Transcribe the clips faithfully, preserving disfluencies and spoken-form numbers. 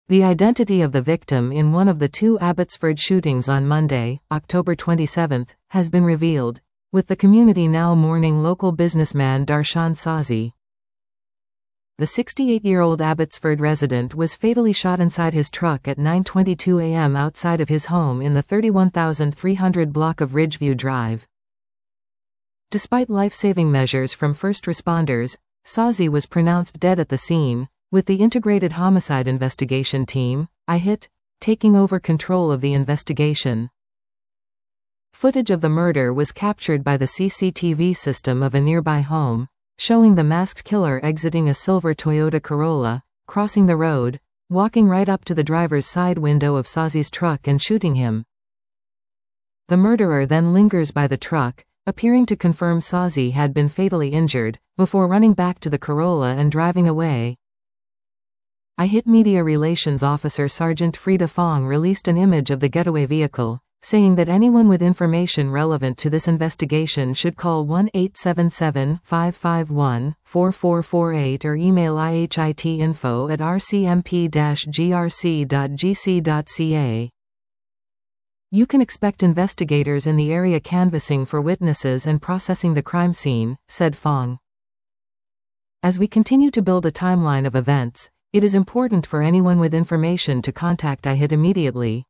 The identity of the victim in one of the two Abbotsford shootings on Monday, October twenty-seventh, has been revealed, with the community now mourning local businessman Darshan Sazi. The sixty-eight-year-old Abbotsford resident was fatally shot inside his truck at nine twenty-two a m outside of his home in the thirty-one thousand three hundred block of Ridgeview Drive. Despite life-saving measures from first responders, Sazi was pronounced dead at the scene, with the Integrated Homicide Investigation Team, I H I T, taking over control of the investigation. Footage of the murder was captured by the C C T V system of a nearby home, showing the masked killer exiting a silver Toyota Corolla, crossing the road, walking right up to the driver's side window of Sazi's truck and shooting him. The murderer then lingers by the truck, appearing to confirm Sazi had been fatally injured, before running back to the Corolla and driving away. I H I T Media Relations Officer Sergeant Frida Fong released an image of the getaway vehicle, saying that anyone with information relevant to this investigation should call one eight seven seven, five five one, four four four eight or email ihitinfo at r c m p dash g r c dot g c dot c a. You can expect investigators in the area canvassing for witnesses and processing the crime scene, said Fong. As we continue to build a timeline of events, it is important for anyone with information to contact I H I T immediately.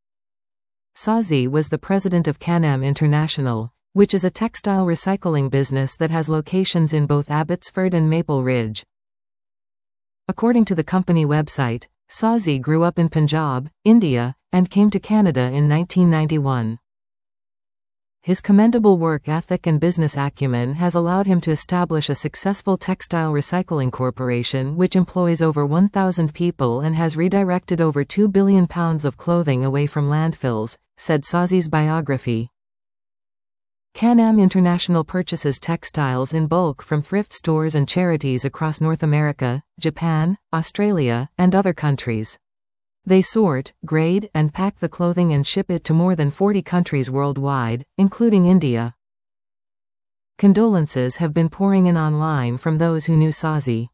Sazi was the president of Can-Am International, which is a textile recycling business that has locations in both Abbotsford and Maple Ridge. According to the company website, Sazi grew up in Punjab, India, and came to Canada in nineteen ninety-one. His commendable work ethic and business acumen has allowed him to establish a successful textile recycling corporation which employs over one thousand people and has redirected over two billion pounds of clothing away from landfills, said Sazi's biography. Can-Am International purchases textiles in bulk from thrift stores and charities across North America, Japan, Australia, and other countries. They sort, grade, and pack the clothing and ship it to more than forty countries worldwide, including India. Condolences have been pouring in online from those who knew Sazi.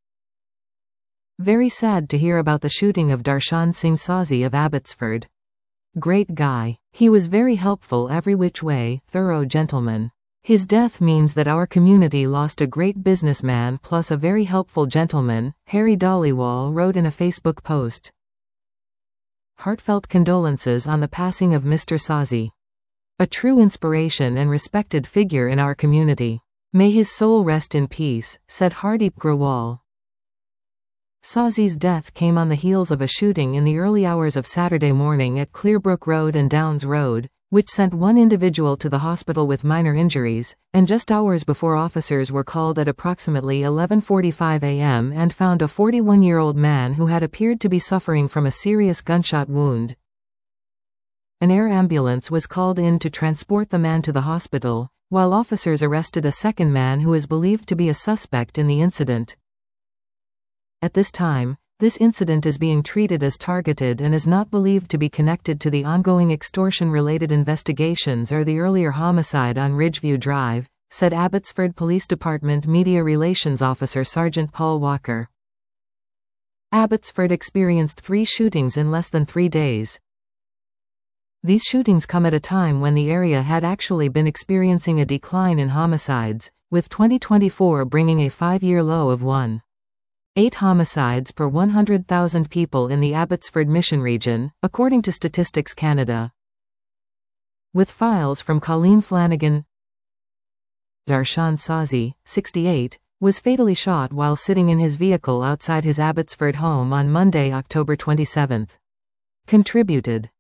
Very sad to hear about the shooting of Darshan Singh Sazi of Abbotsford. Great guy. He was very helpful every which way, thorough gentleman. His death means that our community lost a great businessman plus a very helpful gentleman, Harry Dhaliwal wrote in a Facebook post. Heartfelt condolences on the passing of Mister Sazi. A true inspiration and respected figure in our community. May his soul rest in peace, said Hardeep Grewal. Sazi's death came on the heels of a shooting in the early hours of Saturday morning at Clearbrook Road and Downs Road, which sent one individual to the hospital with minor injuries, and just hours before officers were called at approximately eleven forty-five a m and found a forty-one-year-old man who had appeared to be suffering from a serious gunshot wound. An air ambulance was called in to transport the man to the hospital, while officers arrested a second man who is believed to be a suspect in the incident. At this time, this incident is being treated as targeted and is not believed to be connected to the ongoing extortion-related investigations or the earlier homicide on Ridgeview Drive, said Abbotsford Police Department Media Relations Officer Sergeant Paul Walker. Abbotsford experienced three shootings in less than three days. These shootings come at a time when the area had actually been experiencing a decline in homicides, with twenty twenty-four bringing a five-year low of one point eight homicides per one hundred thousand people in the Abbotsford Mission region, according to Statistics Canada. With files from Colleen Flanagan, Darshan Sazi, sixty-eight, was fatally shot while sitting in his vehicle outside his Abbotsford home on Monday, October twenty-seventh. Contributed